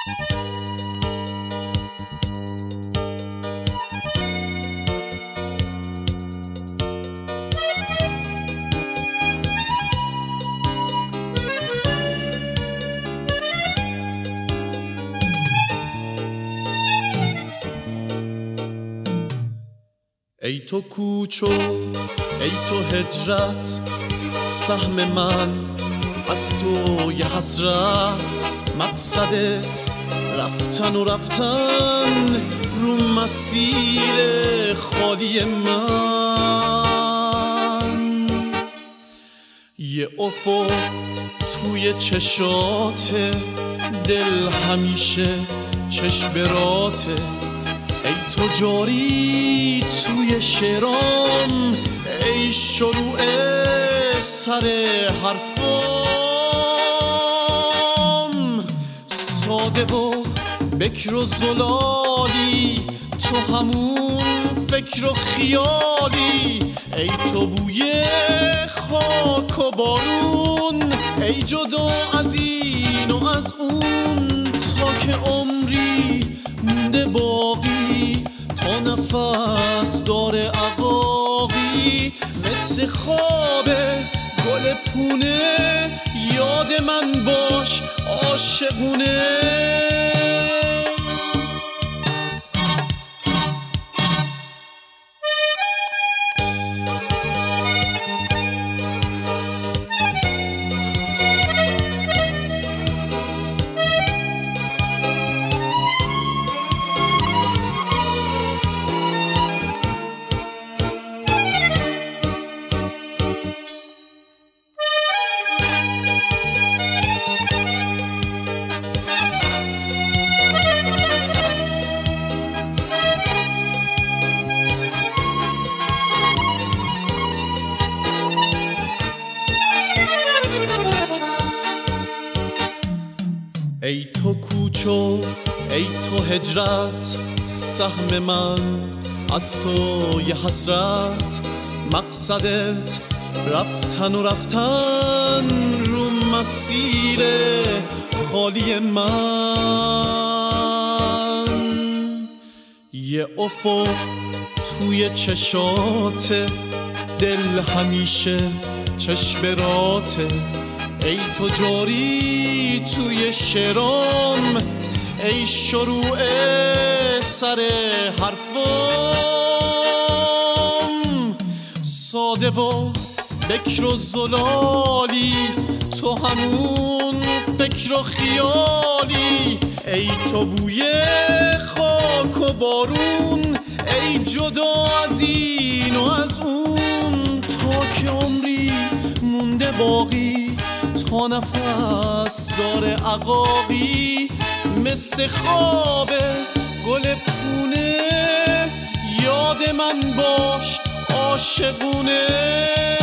ای تو کوچ و ای تو هجرت، سهم من از تو یه حسرت. مقصدت رفتن و رفتن رو مسیر خالی من. یه افق توی چشاته، دل همیشه چشمراته. ای تو جاری توی شعرام، ای شروع سر حرفام. ساده و بکر و زلالی، تو همون فکر و خیالی. ای تو بوی خاک و بارون، ای جدا از این و از اون. تا که عمری مونده باقی، تا نفس داره عقاقی. مثل خواب گل پونه، یاد من باش عاشقونه. ای تو کوچ و ای تو هجرت، سهم من از تو یه حسرت. مقصدت رفتن و رفتن رو مسیر خالی من. یه افق توی چشاته، دل همیشه چشمراته. ای تو جاری توی شعرام، ای شروع سر حرفام. ساده و بکر و زلالی، تو همون فکر و خیالی. ای تو بوی خاک و بارون، ای جدا از این و از اون. تا که عمری مونده باقی، تا نفس داره عقاقی. مثل خواب گل پونه، یاد من باش عاشقونه.